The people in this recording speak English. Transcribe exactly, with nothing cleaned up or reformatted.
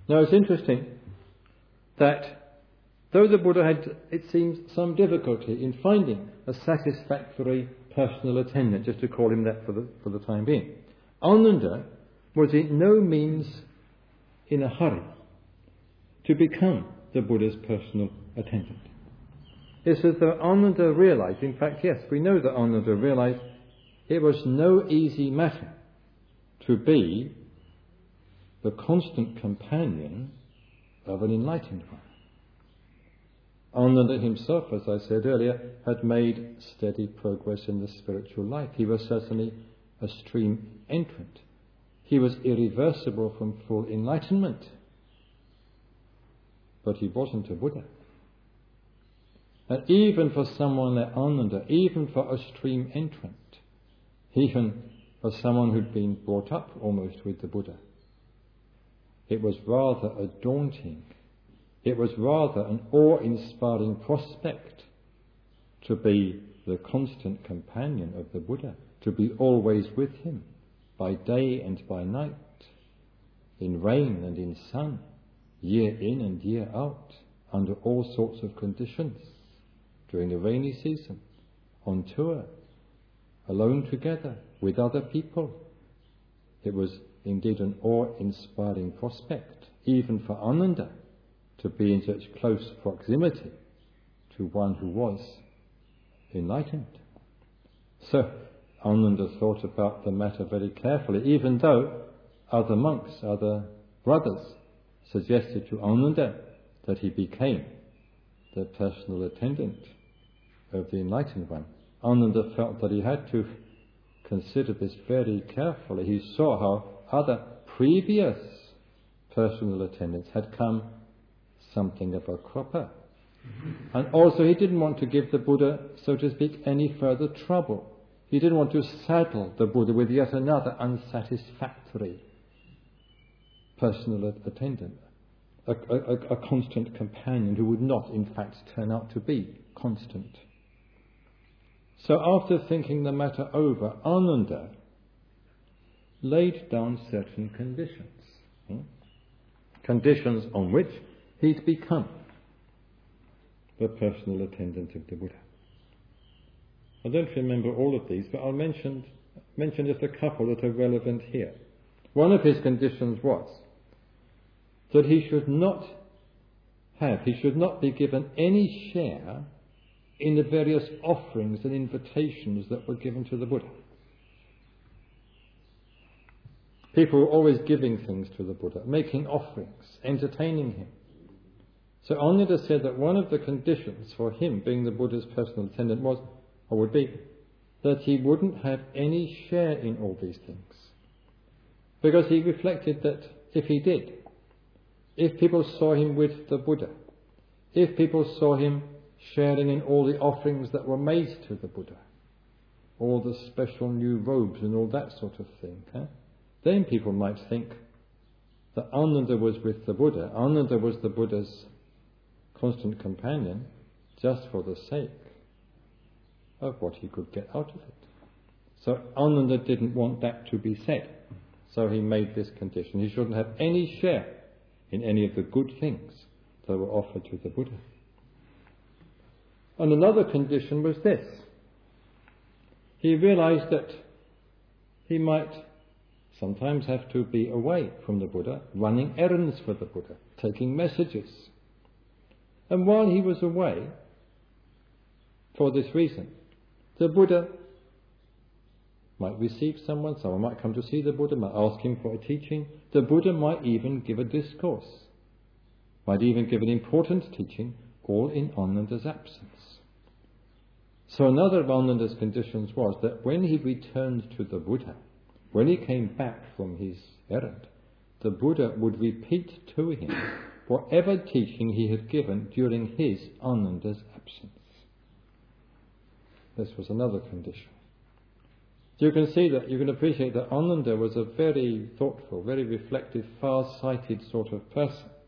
Now it's interesting that though the Buddha had, it seems, some difficulty in finding a satisfactory personal attendant, just to call him that for the, for the time being, Ananda was in no means in a hurry to become the Buddha's personal attendant. It's as though Ananda realized, in fact, yes, we know that Ananda realized it was no easy matter to be the constant companion of an enlightened one. Ananda himself, as I said earlier, had made steady progress in the spiritual life. He was certainly a stream entrant. He was irreversible from full enlightenment. But he wasn't a Buddha. And even for someone like Ananda, even for a stream entrant, even for someone who'd been brought up almost with the Buddha, it was rather a daunting, it was rather an awe-inspiring prospect to be the constant companion of the Buddha, to be always with him, by day and by night, in rain and in sun, year in and year out, under all sorts of conditions, during the rainy season, on tour, alone together, with other people. It was indeed an awe-inspiring prospect, even for Ananda, to be in such close proximity to one who was enlightened. So Ananda thought about the matter very carefully, even though other monks, other brothers, suggested to Ananda that he became the personal attendant of the enlightened one. Ananda felt that he had to consider this very carefully. He saw how other previous personal attendants had come something of a cropper. Mm-hmm. And also he didn't want to give the Buddha, so to speak, any further trouble. He didn't want to saddle the Buddha with yet another unsatisfactory personal attendant, a, a, a constant companion who would not, in fact, turn out to be constant. So after thinking the matter over, Ananda laid down certain conditions, hmm? conditions on which he'd become the personal attendant of the Buddha. I don't remember all of these, but I'll mention, mention just a couple that are relevant here. One of his conditions was that he should not have, he should not be given any share in the various offerings and invitations that were given to the Buddha. People were always giving things to the Buddha, making offerings, entertaining him. So Ananda said that one of the conditions for him being the Buddha's personal attendant was, or would be, that he wouldn't have any share in all these things. Because he reflected that if he did, if people saw him with the Buddha, if people saw him sharing in all the offerings that were made to the Buddha, all the special new robes and all that sort of thing, huh? then people might think that Ananda was with the Buddha, Ananda was the Buddha's constant companion just for the sake of what he could get out of it. So Ananda didn't want that to be said. So he made this condition. He shouldn't have any share in any of the good things that were offered to the Buddha. And another condition was this. He realized that he might sometimes have to be away from the Buddha, running errands for the Buddha, taking messages. And while he was away, for this reason, the Buddha might receive someone, someone might come to see the Buddha, might ask him for a teaching. The Buddha might even give a discourse, might even give an important teaching, all in Ananda's absence. So another of Ananda's conditions was that when he returned to the Buddha, when he came back from his errand, the Buddha would repeat to him whatever teaching he had given during his, Ananda's, absence. This was another condition. You can see that, you can appreciate that Ananda was a very thoughtful, very reflective, far-sighted sort of person.